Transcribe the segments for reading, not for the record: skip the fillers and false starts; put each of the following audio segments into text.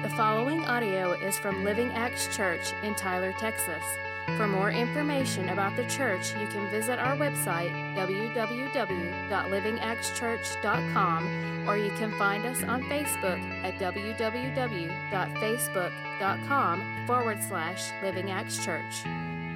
The following audio is from Living Acts Church in Tyler, Texas. For more information about the church, you can visit our website, www.livingactschurch.com, or you can find us on Facebook at www.facebook.com/Living Acts Church.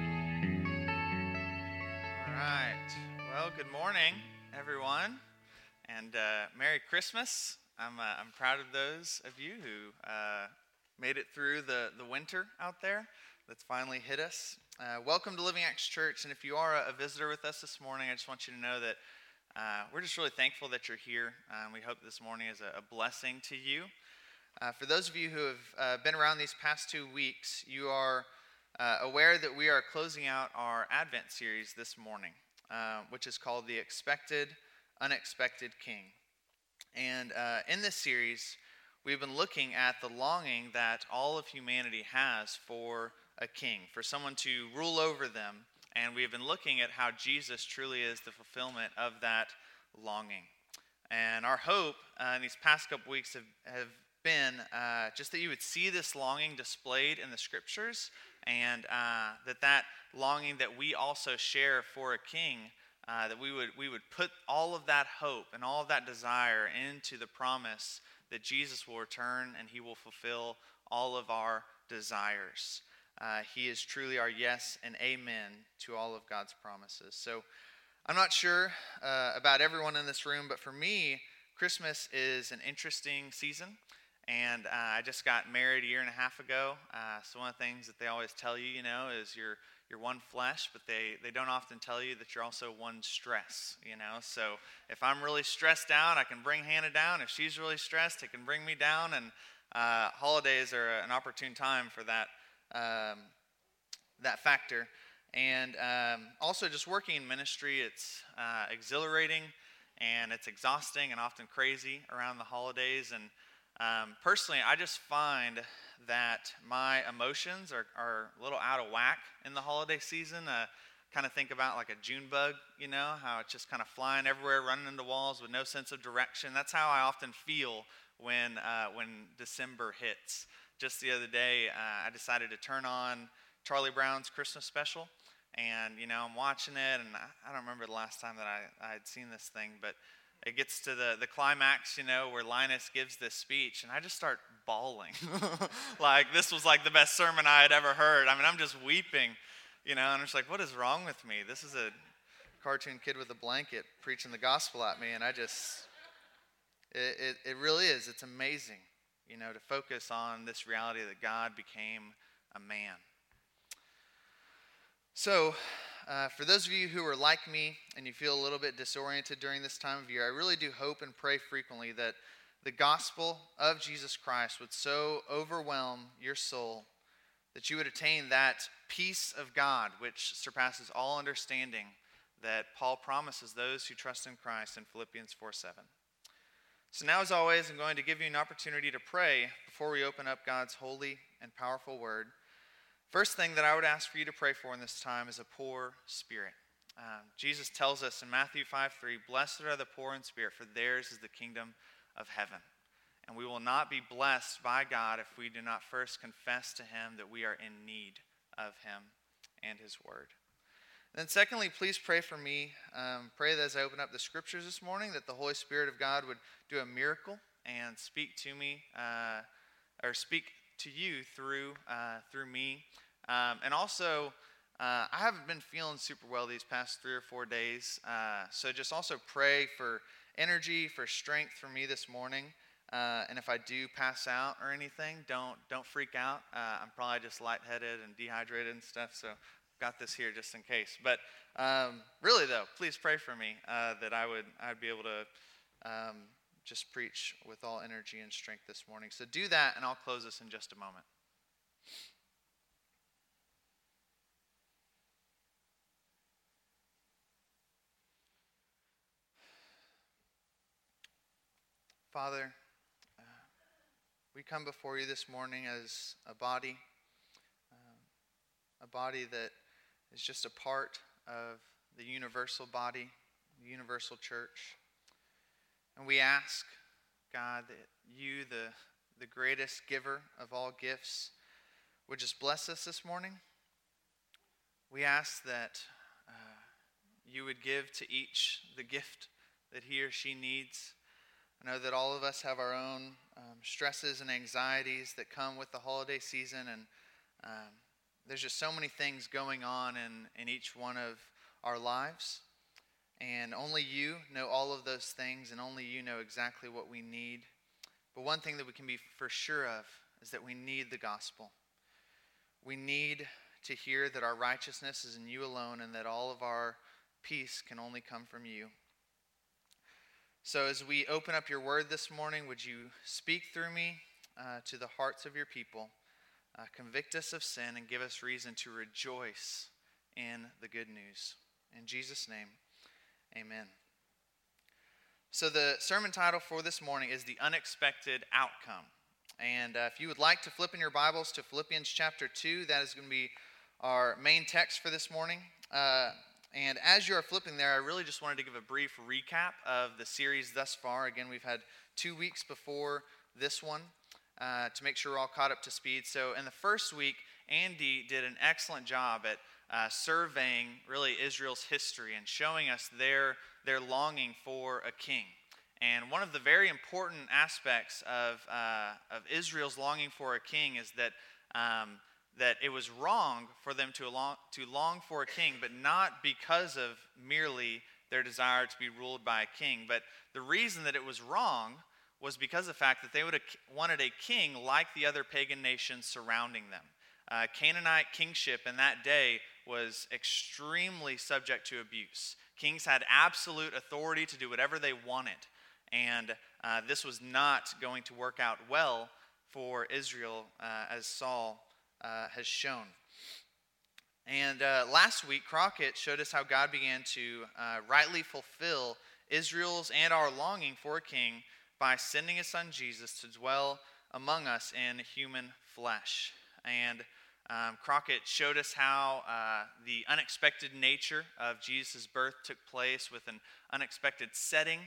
All right. Well, good morning, everyone, and Merry Christmas. I'm proud of those of you who made it through the winter out there that's finally hit us. Welcome to Living Acts Church, and if you are a visitor with us this morning, I just want you to know that we're just really thankful that you're here. We hope this morning is a blessing to you. For those of you who have been around these past 2 weeks, you are aware that we are closing out our Advent series this morning, which is called The Expected, Unexpected King. And in this series, we've been looking at the longing that all of humanity has for a king, for someone to rule over them. And we've been looking at how Jesus truly is the fulfillment of that longing. And our hope in these past couple weeks have been just that you would see this longing displayed in the scriptures, and that longing that we also share for a king, that we would put all of that hope and all of that desire into the promise that Jesus will return and he will fulfill all of our desires. He is truly our yes and amen to all of God's promises. So I'm not sure about everyone in this room, but for me, Christmas is an interesting season. And I just got married a year and a half ago. So one of the things that they always tell you, is you're one flesh, but they don't often tell you that you're also one stress, So if I'm really stressed out, I can bring Hannah down. If she's really stressed, it can bring me down. And holidays are an opportune time for that factor. And also just working in ministry, it's exhilarating and it's exhausting and often crazy around the holidays. And personally, I just find that my emotions are a little out of whack in the holiday season. Kind of think about like a June bug, how it's just kind of flying everywhere, running into walls with no sense of direction. That's how I often feel when December hits. Just the other day, I decided to turn on Charlie Brown's Christmas special, and I'm watching it, and I don't remember the last time that I had seen this thing, but it gets to the climax, where Linus gives this speech, and I just start bawling. Like, this was like the best sermon I had ever heard. I mean, I'm just weeping, and I'm just like, what is wrong with me? This is a cartoon kid with a blanket preaching the gospel at me, and it really is. It's amazing, to focus on this reality that God became a man. So, for those of you who are like me and you feel a little bit disoriented during this time of year, I really do hope and pray frequently that the gospel of Jesus Christ would so overwhelm your soul that you would attain that peace of God which surpasses all understanding that Paul promises those who trust in Christ in Philippians 4:7. So now, as always, I'm going to give you an opportunity to pray before we open up God's holy and powerful word. First thing that I would ask for you to pray for in this time is a poor spirit. Jesus tells us in Matthew 5:3, "Blessed are the poor in spirit, for theirs is the kingdom of heaven." And we will not be blessed by God if we do not first confess to Him that we are in need of Him and His word. Then secondly, please pray for me. Pray that as I open up the scriptures this morning, that the Holy Spirit of God would do a miracle and speak to me, or speak to you through me. And also, I haven't been feeling super well these past 3 or 4 days. So just also pray for energy, for strength for me this morning. And if I do pass out or anything, don't freak out. I'm probably just lightheaded and dehydrated and stuff, so got this here just in case. But really though, please pray for me that I'd be able to just preach with all energy and strength this morning. So do that, and I'll close this in just a moment. Father, we come before you this morning as a body that is just a part of the universal body, the universal church. And we ask, God, that you, the greatest giver of all gifts, would just bless us this morning. We ask that you would give to each the gift that he or she needs. I know that all of us have our own stresses and anxieties that come with the holiday season, and there's just so many things going on in each one of our lives. And only you know all of those things, and only you know exactly what we need. But one thing that we can be for sure of is that we need the gospel. We need to hear that our righteousness is in you alone, and that all of our peace can only come from you. So as we open up your word this morning, would you speak through me to the hearts of your people, convict us of sin, and give us reason to rejoice in the good news. In Jesus' name, amen. So the sermon title for this morning is The Unexpected Outcome. And if you would like to flip in your Bibles to Philippians chapter 2, that is going to be our main text for this morning. And as you are flipping there, I really just wanted to give a brief recap of the series thus far. Again, we've had 2 weeks before this one to make sure we're all caught up to speed. So in the first week, Andy did an excellent job at surveying really Israel's history and showing us their longing for a king. And one of the very important aspects of Israel's longing for a king is that it was wrong for them to long for a king, but not because of merely their desire to be ruled by a king. But the reason that it was wrong was because of the fact that they would have wanted a king like the other pagan nations surrounding them. Canaanite kingship in that day was extremely subject to abuse. Kings had absolute authority to do whatever they wanted, and this was not going to work out well for Israel, as Saul has shown. And last week, Crockett showed us how God began to rightly fulfill Israel's and our longing for a king by sending his son Jesus to dwell among us in human flesh. And Crockett showed us how the unexpected nature of Jesus' birth took place with an unexpected setting,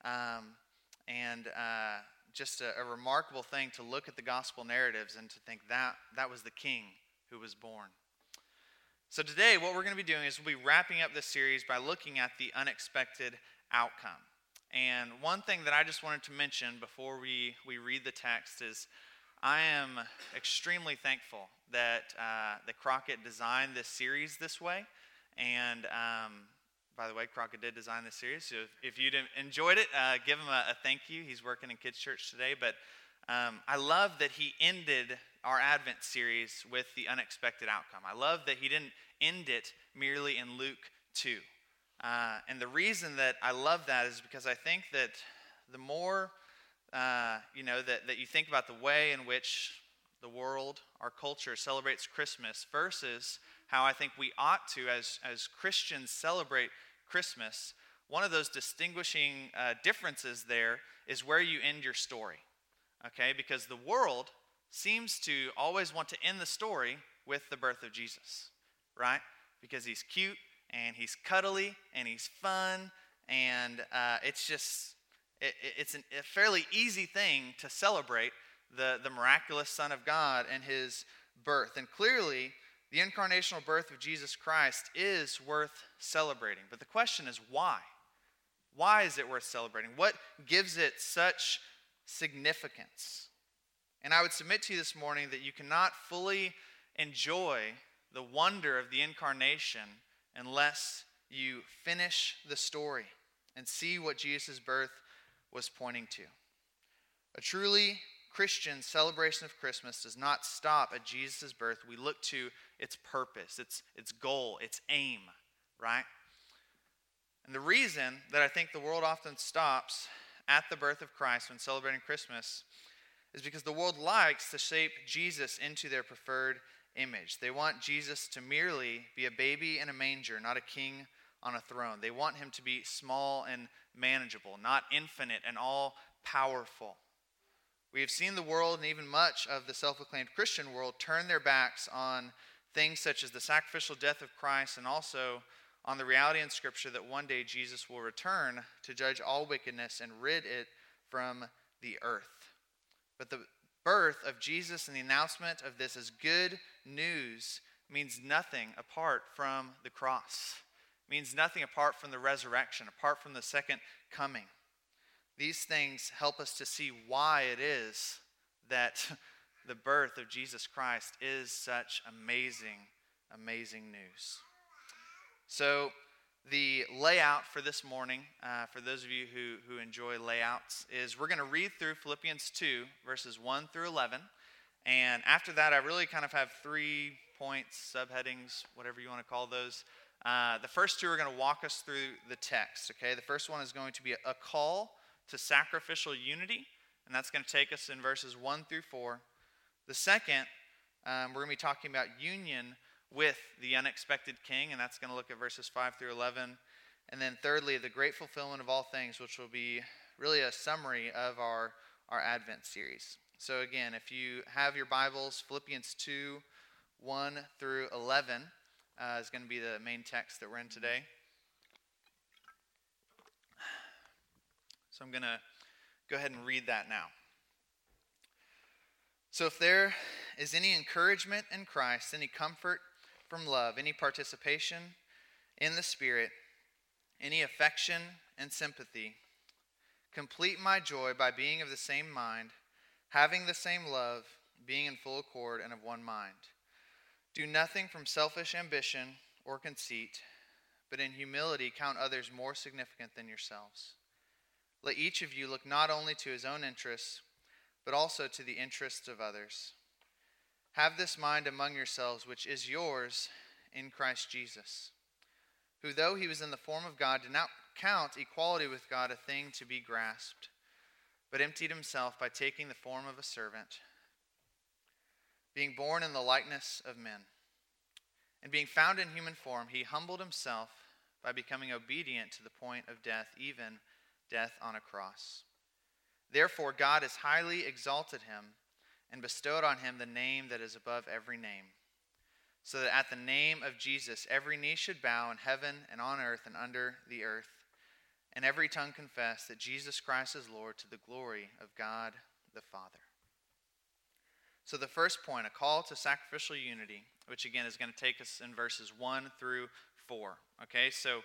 and just a remarkable thing to look at the gospel narratives and to think that was the king who was born. So today, what we're going to be doing is we'll be wrapping up this series by looking at the unexpected outcome. And one thing that I just wanted to mention before we read the text is I am extremely thankful that Crockett designed this series this way. And by the way, Crockett did design this series, so if you enjoyed it, give him a thank you. He's working in kids' church today, but I love that he ended our Advent series with the unexpected outcome. I love that he didn't end it merely in Luke 2. And the reason that I love that is because I think that the more, that you think about the way in which the world, our culture, celebrates Christmas versus how I think we ought to, as Christians, celebrate Christmas, one of those distinguishing differences there is where you end your story, okay? Because the world seems to always want to end the story with the birth of Jesus, right? Because he's cute, and he's cuddly, and he's fun, and it's a fairly easy thing to celebrate the miraculous Son of God and his birth. And clearly, the incarnational birth of Jesus Christ is worth celebrating. But the question is why? Why is it worth celebrating? What gives it such significance? And I would submit to you this morning that you cannot fully enjoy the wonder of the incarnation unless you finish the story and see what Jesus' birth was pointing to. A truly Christian celebration of Christmas does not stop at Jesus' birth. We look to its purpose, its goal, its aim, right? And the reason that I think the world often stops at the birth of Christ when celebrating Christmas is because the world likes to shape Jesus into their preferred image. They want Jesus to merely be a baby in a manger, not a king on a throne. They want him to be small and manageable, not infinite and all-powerful. We have seen the world, and even much of the self-acclaimed Christian world, turn their backs on things such as the sacrificial death of Christ, and also on the reality in Scripture that one day Jesus will return to judge all wickedness and rid it from the earth. But birth of Jesus and the announcement of this as good news means nothing apart from the cross. It means nothing apart from the resurrection, apart from the second coming. These things help us to see why it is that the birth of Jesus Christ is such amazing, amazing news. So the layout for this morning, for those of you who enjoy layouts, is we're going to read through Philippians 2, verses 1 through 11. And after that, I really kind of have 3 points, subheadings, whatever you want to call those. The first 2 are going to walk us through the text, okay? The first one is going to be a call to sacrificial unity, and that's going to take us in verses 1 through 4. The second, we're going to be talking about union with the unexpected king, and that's going to look at verses 5 through 11. And then thirdly, the great fulfillment of all things, which will be really a summary of our Advent series. So again, if you have your Bibles, Philippians 2, 1 through 11 is going to be the main text that we're in today. So I'm going to go ahead and read that now. So if there is any encouragement in Christ, any comfort from love, any participation in the Spirit, any affection and sympathy, complete my joy by being of the same mind, having the same love, being in full accord and of one mind. Do nothing from selfish ambition or conceit, but in humility count others more significant than yourselves. Let each of you look not only to his own interests, but also to the interests of others. Have this mind among yourselves, which is yours in Christ Jesus, who though he was in the form of God, did not count equality with God a thing to be grasped, but emptied himself by taking the form of a servant, being born in the likeness of men. And being found in human form, he humbled himself by becoming obedient to the point of death, even death on a cross. Therefore God has highly exalted him and bestowed on him the name that is above every name, so that at the name of Jesus every knee should bow in heaven and on earth and under the earth, and every tongue confess that Jesus Christ is Lord, to the glory of God the Father. So the first point, a call to sacrificial unity, which again is going to take us in verses 1 through 4. Okay, so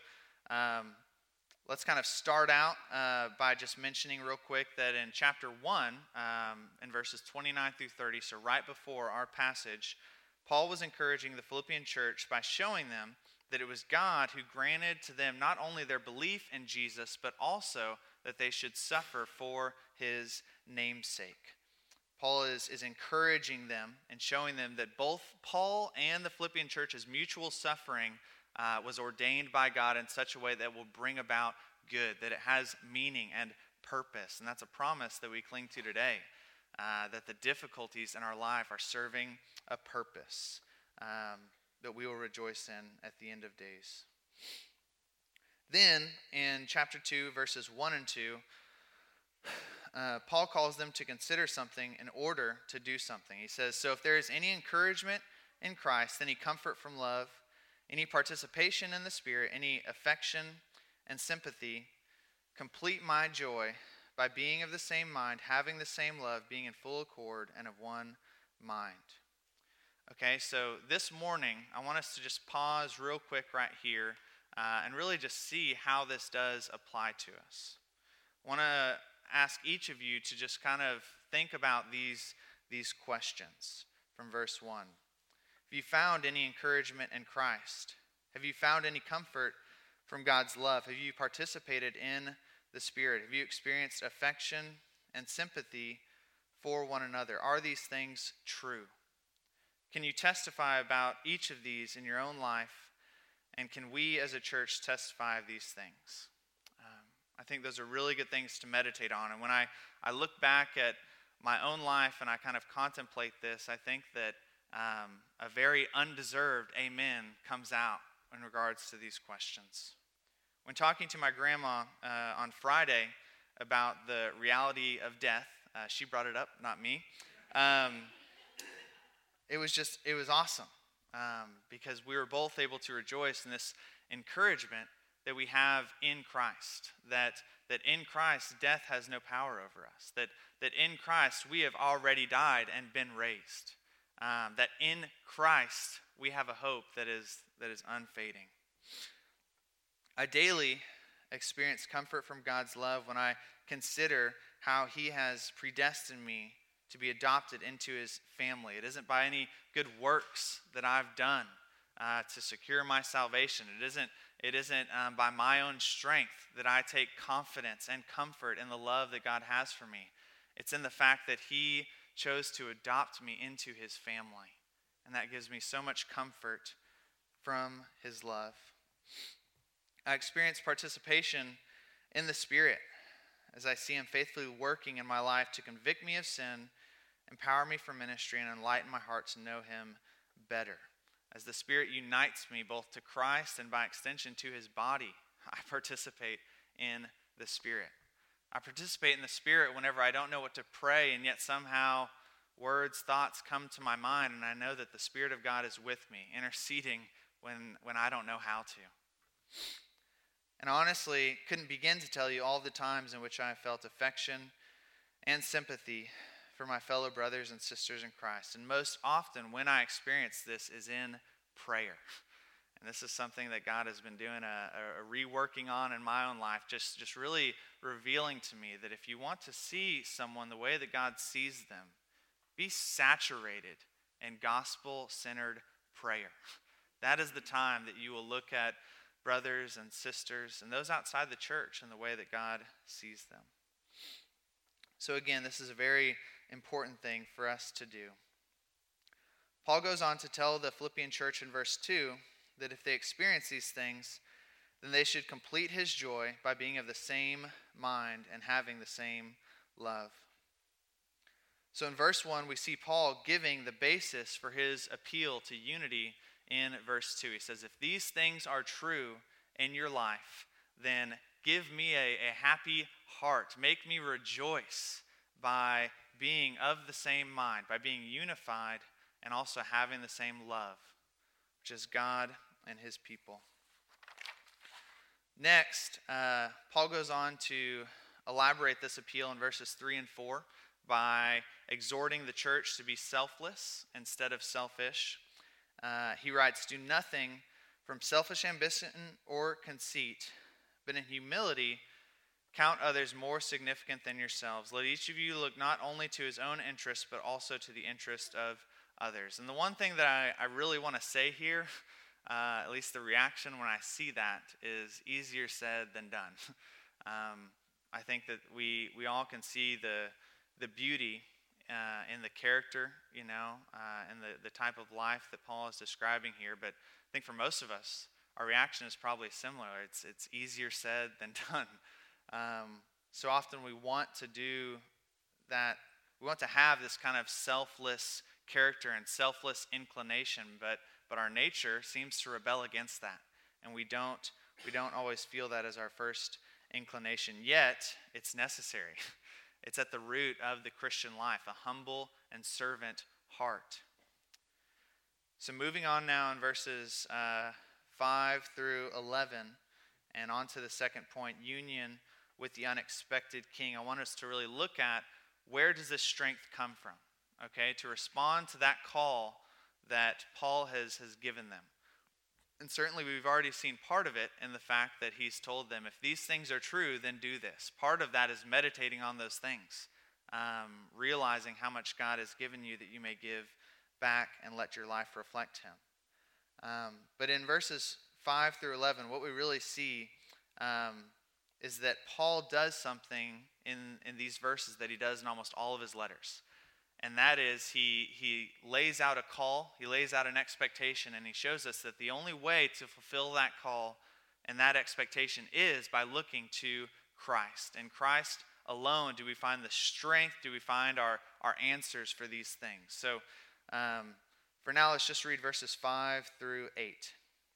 let's kind of start out by just mentioning real quick that in chapter 1, in verses 29 through 30, so right before our passage, Paul was encouraging the Philippian church by showing them that it was God who granted to them not only their belief in Jesus, but also that they should suffer for his name's sake. Paul is encouraging them and showing them that both Paul and the Philippian church's mutual suffering was ordained by God in such a way that will bring about good, that it has meaning and purpose. And that's a promise that we cling to today, that the difficulties in our life are serving a purpose that we will rejoice in at the end of days. Then, in chapter 2, verses 1 and 2, Paul calls them to consider something in order to do something. He says, so if there is any encouragement in Christ, any comfort from love, any participation in the Spirit, any affection and sympathy, complete my joy by being of the same mind, having the same love, being in full accord and of one mind. Okay, so this morning, I want us to just pause real quick right here and really just see how this does apply to us. I want to ask each of you to just kind of think about these questions from verse 1. Have you found any encouragement in Christ? Have you found any comfort from God's love? Have you participated in the Spirit? Have you experienced affection and sympathy for one another? Are these things true? Can you testify about each of these in your own life? And can we as a church testify of these things? I think those are really good things to meditate on. And when I look back at my own life and I kind of contemplate this, I think that a very undeserved amen comes out in regards to these questions. When talking to my grandma on Friday about the reality of death, she brought it up, not me. It was awesome because we were both able to rejoice in this encouragement. that we have in Christ, that in Christ death has no power over us, that in Christ we have already died and been raised, that in Christ we have a hope that is unfading. I daily experience comfort from God's love when I consider how he has predestined me to be adopted into his family. It isn't by any good works that I've done to secure my salvation. It isn't by my own strength that I take confidence and comfort in the love that God has for me. It's in the fact that he chose to adopt me into his family. And that gives me so much comfort from his love. I experience participation in the Spirit as I see him faithfully working in my life to convict me of sin, empower me for ministry, and enlighten my heart to know him better. As the Spirit unites me both to Christ and by extension to his body, I participate in the Spirit. I participate in the Spirit whenever I don't know what to pray, and yet somehow words, thoughts come to my mind, and I know that the Spirit of God is with me, interceding when I don't know how to. And honestly, couldn't begin to tell you all the times in which I have felt affection and sympathy for my fellow brothers and sisters in Christ. And most often when I experience this is in prayer. And this is something that God has been doing a reworking on in my own life, just really revealing to me that if you want to see someone the way that God sees them, be saturated in gospel-centered prayer. That is the time that you will look at brothers and sisters and those outside the church in the way that God sees them. So again, this is a very important thing for us to do. Paul goes on to tell the Philippian church in verse 2 that if they experience these things, then they should complete his joy by being of the same mind and having the same love. So in verse 1, we see Paul giving the basis for his appeal to unity in verse 2. He says, if these things are true in your life, then give me a happy heart. Make me rejoice by being of the same mind, by being unified and also having the same love, which is God and his people. Next, Paul goes on to elaborate this appeal in verses 3 and 4 by exhorting the church to be selfless instead of selfish. He writes, do nothing from selfish ambition or conceit, but in humility count others more significant than yourselves. Let each of you look not only to his own interest, but also to the interest of others. And the one thing that I really want to say here, at least the reaction when I see that, is easier said than done. I think that we all can see the beauty in the character, and the type of life that Paul is describing here. But I think for most of us, our reaction is probably similar. It's easier said than done. So often we want to do that. We want to have this kind of selfless character and selfless inclination, but our nature seems to rebel against that, and we don't always feel that as our first inclination. Yet it's necessary. It's at the root of the Christian life, a humble and servant heart. So moving on now in verses 5 through 11, and on to the second point, union with the unexpected king. I want us to really look at where does this strength come from, okay, to respond to that call that Paul has given them. And certainly we've already seen part of it in the fact that he's told them, if these things are true, then do this. Part of that is meditating on those things, realizing how much God has given you that you may give back and let your life reflect him. But in verses 5 through 11, what we really see is that Paul does something in these verses that he does in almost all of his letters. And that is he lays out a call, he lays out an expectation, and he shows us that the only way to fulfill that call and that expectation is by looking to Christ. In Christ alone do we find the strength, do we find our answers for these things. So for now, let's just read verses 5 through 8.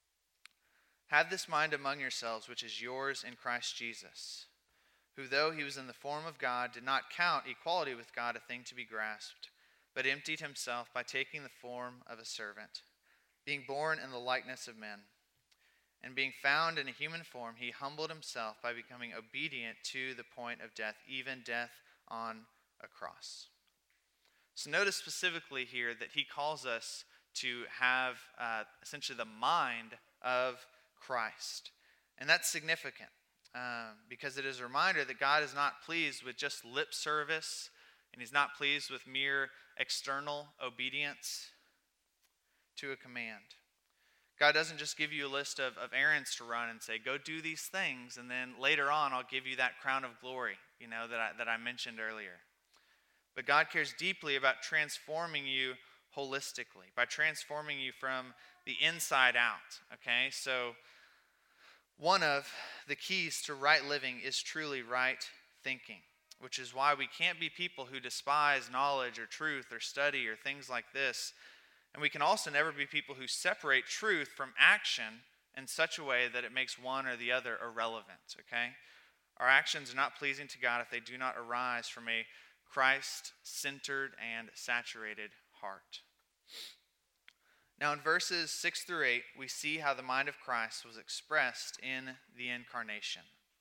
Have this mind among yourselves, which is yours in Christ Jesus, who, though he was in the form of God, did not count equality with God a thing to be grasped, but emptied himself by taking the form of a servant, being born in the likeness of men. And being found in a human form, he humbled himself by becoming obedient to the point of death, even death on a cross. So notice specifically here that he calls us to have essentially the mind of Christ. And that's significant because it is a reminder that God is not pleased with just lip service, and he's not pleased with mere external obedience to a command. God doesn't just give you a list of errands to run and say, go do these things, and then later on I'll give you that crown of glory, that I mentioned earlier. But God cares deeply about transforming you holistically, by transforming you from the inside out, okay? So one of the keys to right living is truly right thinking, which is why we can't be people who despise knowledge or truth or study or things like this. And we can also never be people who separate truth from action in such a way that it makes one or the other irrelevant, okay? Our actions are not pleasing to God if they do not arise from a Christ-centered and saturated heart. Now in verses 6 through 8, we see how the mind of Christ was expressed in the incarnation.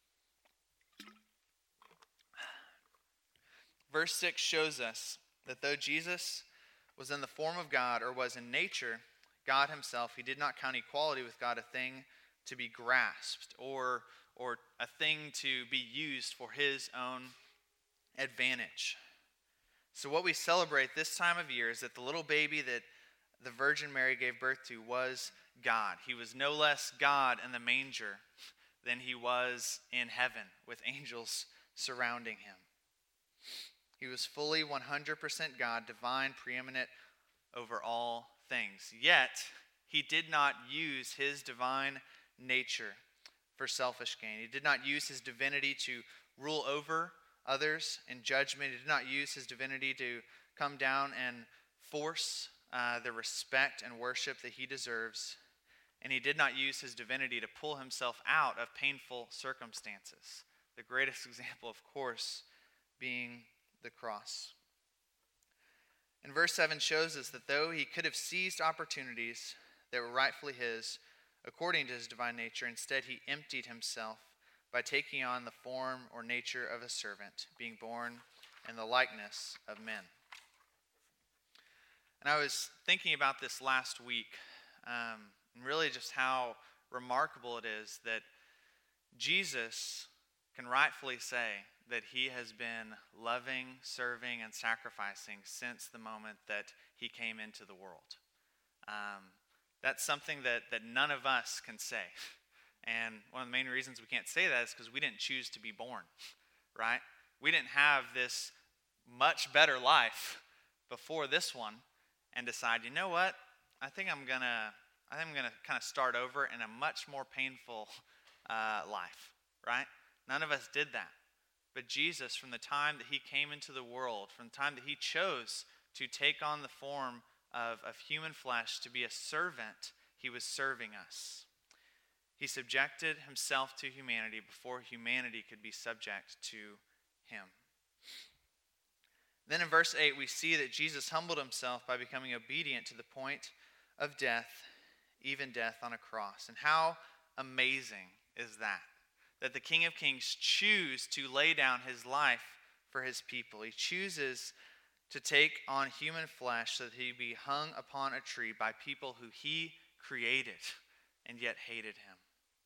Verse 6 shows us that though Jesus was in the form of God, or was in nature God himself, he did not count equality with God a thing to be grasped, or a thing to be used for his own advantage. So what we celebrate this time of year is that the little baby that the Virgin Mary gave birth to was God. He was no less God in the manger than he was in heaven with angels surrounding him. He was fully 100% God, divine, preeminent over all things. Yet, he did not use his divine nature for selfish gain. He did not use his divinity to rule over others in judgment. He did not use his divinity to come down and force the respect and worship that he deserves. And he did not use his divinity to pull himself out of painful circumstances. The greatest example, of course, being the cross. And verse 7 shows us that though he could have seized opportunities that were rightfully his, according to his divine nature, instead he emptied himself by taking on the form or nature of a servant, being born in the likeness of men. And I was thinking about this last week, and really just how remarkable it is that Jesus can rightfully say that he has been loving, serving, and sacrificing since the moment that he came into the world. That's something that none of us can say. And one of the main reasons we can't say that is because we didn't choose to be born, right? We didn't have this much better life before this one and decide, you know what? I think I'm gonna kind of start over in a much more painful life, right? None of us did that. But Jesus, from the time that he came into the world, from the time that he chose to take on the form of human flesh to be a servant, he was serving us. He subjected himself to humanity before humanity could be subject to him. Then in verse 8, we see that Jesus humbled himself by becoming obedient to the point of death, even death on a cross. And how amazing is that? That the King of Kings chooses to lay down his life for his people. He chooses to take on human flesh so that he be hung upon a tree by people who he created and yet hated him.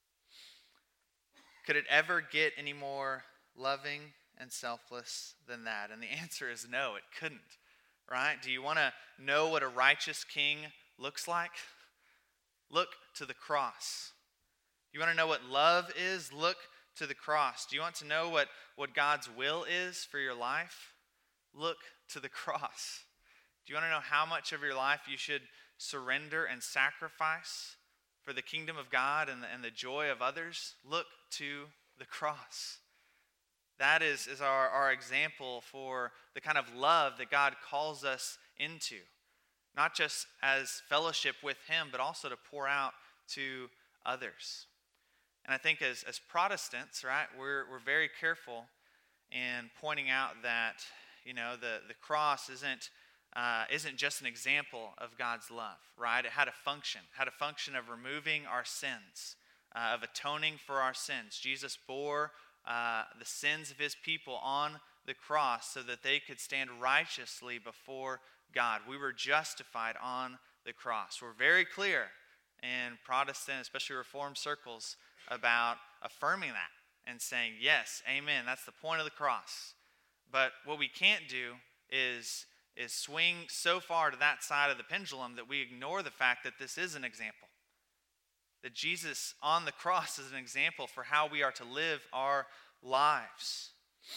Could it ever get any more loving and selfless than that? And the answer is no, it couldn't, right? Do you want to know what a righteous king looks like? Look to the cross. You want to know what love is? Look to the cross. Do you want to know what God's will is for your life? Look to the cross. Do you want to know how much of your life you should surrender and sacrifice for the kingdom of God and the joy of others? Look to the cross. That is our example for the kind of love that God calls us into. Not just as fellowship with him, but also to pour out to others. And I think as Protestants, right, we're very careful in pointing out that, the cross isn't just an example of God's love, right? It had a function of removing our sins, of atoning for our sins. Jesus bore the sins of his people on the cross so that they could stand righteously before God. We were justified on the cross. We're very clear in Protestant, especially Reformed circles, about affirming that and saying, yes, amen, that's the point of the cross. But what we can't do is swing so far to that side of the pendulum that we ignore the fact that this is an example. That Jesus on the cross is an example for how we are to live our lives.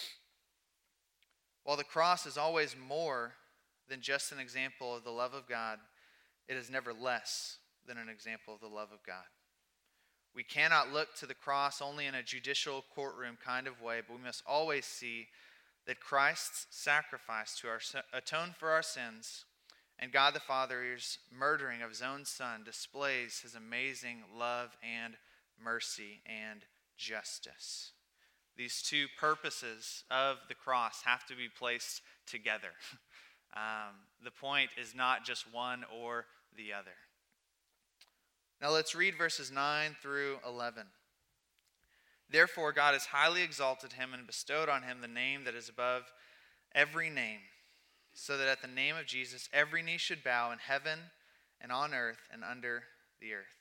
While the cross is always more than just an example of the love of God, it is never less than an example of the love of God. We cannot look to the cross only in a judicial courtroom kind of way, but we must always see that Christ's sacrifice to atone for our sins and God the Father's murdering of his own Son displays his amazing love and mercy and justice. These two purposes of the cross have to be placed together. The point is not just one or the other. Now let's read verses 9 through 11. Therefore God has highly exalted him and bestowed on him the name that is above every name, so that at the name of Jesus every knee should bow in heaven and on earth and under the earth.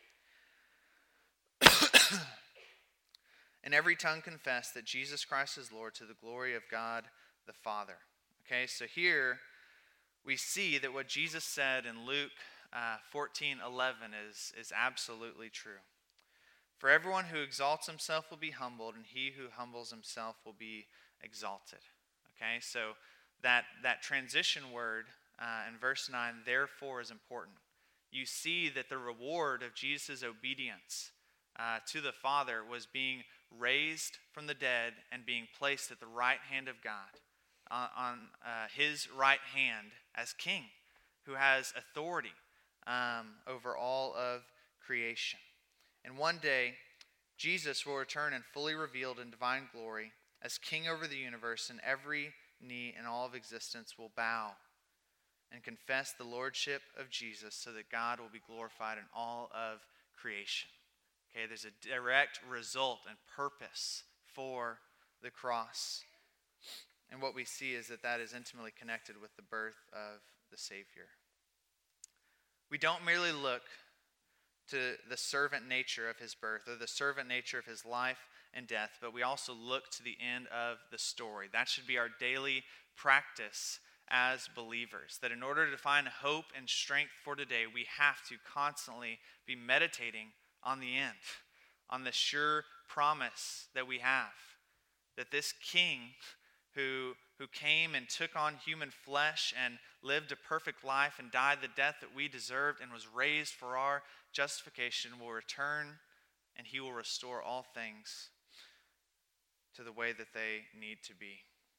And every tongue confess that Jesus Christ is Lord, to the glory of God the Father. Okay, so here we see that what Jesus said in Luke 14:11 is absolutely true. For everyone who exalts himself will be humbled, and he who humbles himself will be exalted. Okay, so that transition word in verse 9, therefore, is important. You see that the reward of Jesus' obedience to the Father was being raised from the dead and being placed at the right hand of God, on his right hand as king, who has authority over all of creation. And one day, Jesus will return and fully revealed in divine glory as king over the universe, and every knee in all of existence will bow and confess the lordship of Jesus, so that God will be glorified in all of creation. Okay, there's a direct result and purpose for the cross. And what we see is that is intimately connected with the birth of the Savior. We don't merely look to the servant nature of his birth or the servant nature of his life and death, but we also look to the end of the story. That should be our daily practice as believers, that in order to find hope and strength for today, we have to constantly be meditating on the end, on the sure promise that we have, that this king who came and took on human flesh and lived a perfect life and died the death that we deserved and was raised for our justification will return, and he will restore all things to the way that they need to be.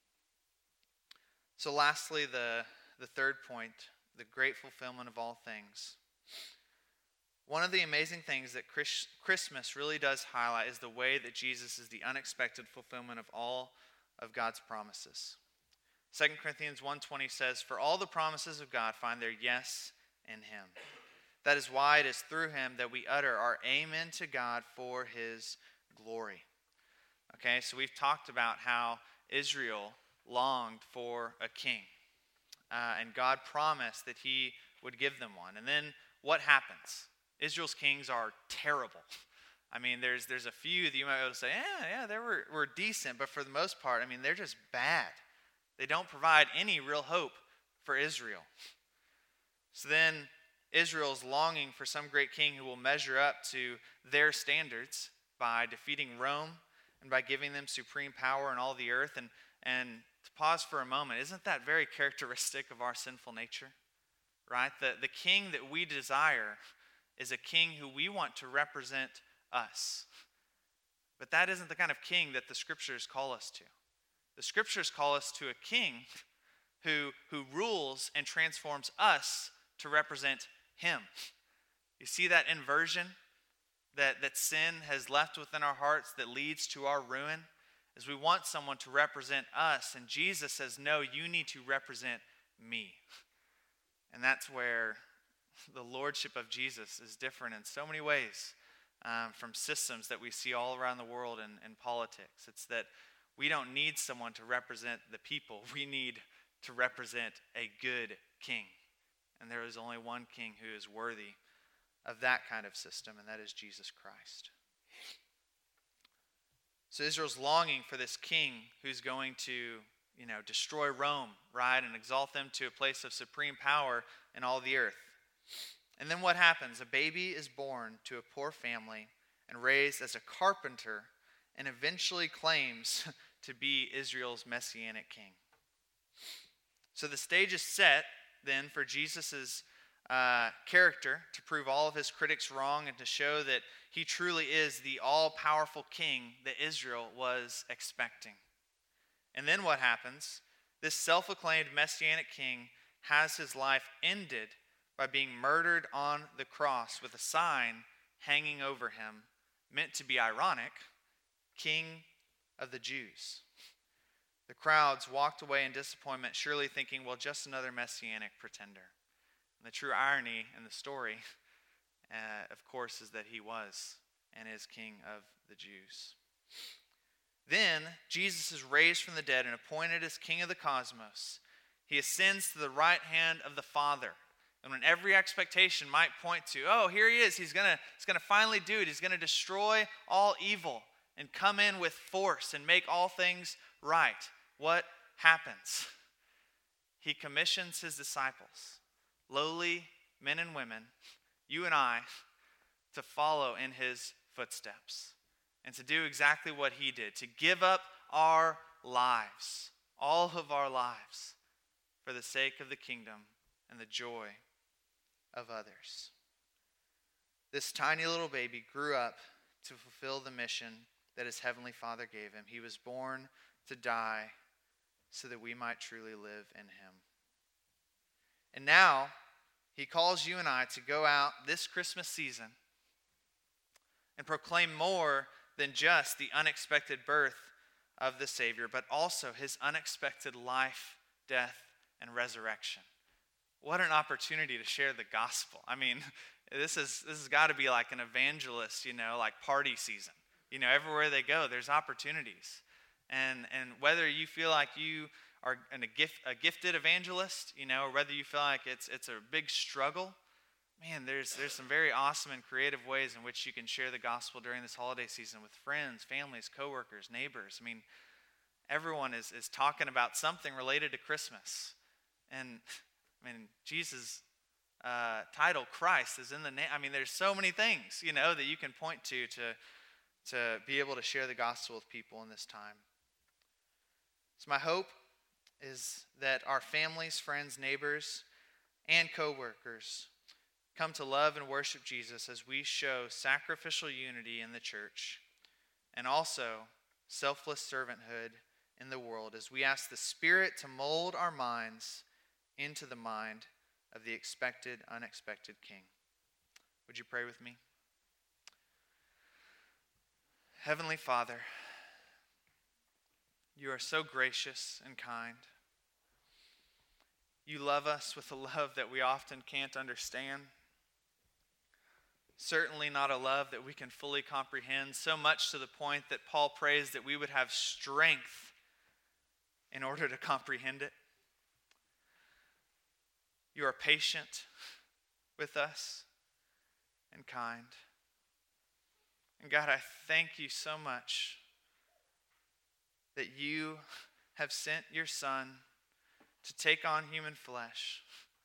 So lastly, the third point, the great fulfillment of all things. One of the amazing things that Christmas really does highlight is the way that Jesus is the unexpected fulfillment of all of God's promises. 2 Corinthians 1:20 says, "For all the promises of God find their yes in him. That is why it is through him that we utter our amen to God for his glory." Okay, so we've talked about how Israel longed for a king. And God promised that he would give them one. And then what happens? Israel's kings are terrible. I mean, there's a few that you might be able to say, yeah, they were decent, but for the most part, I mean, they're just bad. They don't provide any real hope for Israel. So then Israel's longing for some great king who will measure up to their standards by defeating Rome and by giving them supreme power in all the earth. And to pause for a moment, isn't that very characteristic of our sinful nature? Right? The king that we desire is a king who we want to represent us. But that isn't the kind of king that the scriptures call us to. The scriptures call us to a king who rules and transforms us to represent him. You see that inversion that sin has left within our hearts that leads to our ruin? Is we want someone to represent us, and Jesus says, no, you need to represent me. And that's where the lordship of Jesus is different in so many ways from systems that we see all around the world in politics. It's that we don't need someone to represent the people. We need to represent a good king. And there is only one king who is worthy of that kind of system, and that is Jesus Christ. So Israel's longing for this king who's going to, destroy Rome, right, and exalt them to a place of supreme power in all the earth. And then what happens? A baby is born to a poor family and raised as a carpenter and eventually claims to be Israel's messianic king. So the stage is set then for Jesus' character to prove all of his critics wrong and to show that he truly is the all-powerful king that Israel was expecting. And then what happens? This self-acclaimed messianic king has his life ended by being murdered on the cross with a sign hanging over him, meant to be ironic, King of the Jews. The crowds walked away in disappointment, surely thinking, well, just another messianic pretender. And the true irony in the story, of course, is that he was and is King of the Jews. Then Jesus is raised from the dead and appointed as King of the cosmos. He ascends to the right hand of the Father. And when every expectation might point to, oh, here he is, he's going to finally do it. He's going to destroy all evil and come in with force and make all things right. What happens? He commissions his disciples, lowly men and women, you and I, to follow in his footsteps and to do exactly what he did, to give up our lives, all of our lives, for the sake of the kingdom and the joy of others. This tiny little baby grew up to fulfill the mission that his heavenly Father gave him. He was born to die so that we might truly live in him. And now, he calls you and I to go out this Christmas season and proclaim more than just the unexpected birth of the Savior, but also his unexpected life, death, and resurrection. What an opportunity to share the gospel. I mean, this has got to be like an evangelist, like party season. Everywhere they go, there's opportunities. And whether you feel like you are a gifted evangelist, or whether you feel like it's a big struggle, man, there's some very awesome and creative ways in which you can share the gospel during this holiday season with friends, families, coworkers, neighbors. I mean, everyone is talking about something related to Christmas. And Jesus' title, Christ, is in the name. I mean, there's so many things, that you can point to be able to share the gospel with people in this time. So my hope is that our families, friends, neighbors, and co-workers come to love and worship Jesus as we show sacrificial unity in the church and also selfless servanthood in the world as we ask the Spirit to mold our minds into the mind of the expected, unexpected King. Would you pray with me? Heavenly Father, you are so gracious and kind. You love us with a love that we often can't understand. Certainly not a love that we can fully comprehend, so much to the point that Paul prays that we would have strength in order to comprehend it. You are patient with us and kind. And God, I thank you so much that you have sent your Son to take on human flesh,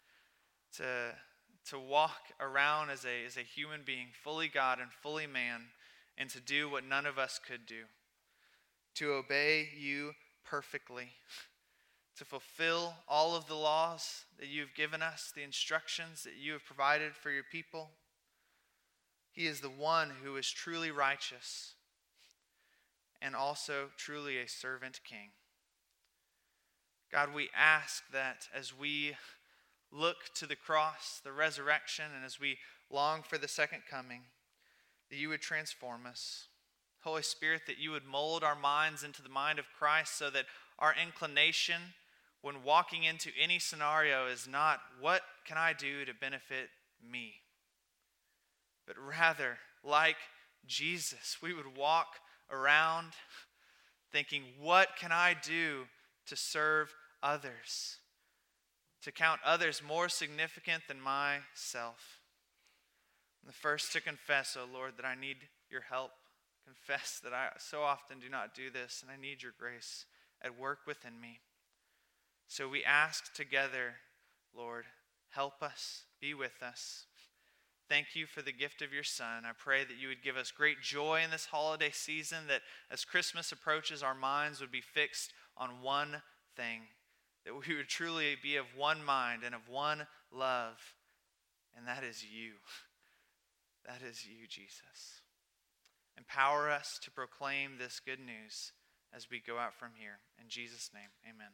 to walk around as a human being, fully God and fully man, and to do what none of us could do, to obey you perfectly, to fulfill all of the laws that you've given us, the instructions that you have provided for your people. He is the one who is truly righteous and also truly a servant king. God, we ask that as we look to the cross, the resurrection, and as we long for the second coming, that you would transform us. Holy Spirit, that you would mold our minds into the mind of Christ so that our inclination when walking into any scenario is not, what can I do to benefit me? But rather, like Jesus. We would walk around thinking, what can I do to serve others? To count others more significant than myself. I'm the first to confess, O Lord, that I need your help. Confess that I so often do not do this, and I need your grace at work within me. So we ask together, Lord, help us, be with us. Thank you for the gift of your Son. I pray that you would give us great joy in this holiday season, that as Christmas approaches, our minds would be fixed on one thing, that we would truly be of one mind and of one love, and that is you. That is you, Jesus. Empower us to proclaim this good news as we go out from here. In Jesus' name, amen.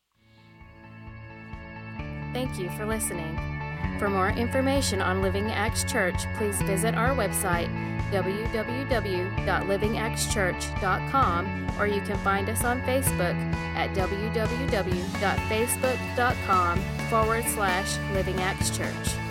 Thank you for listening. For more information on Living Acts Church, please visit our website, www.livingactschurch.com, or you can find us on Facebook at www.facebook.com/Living Acts Church.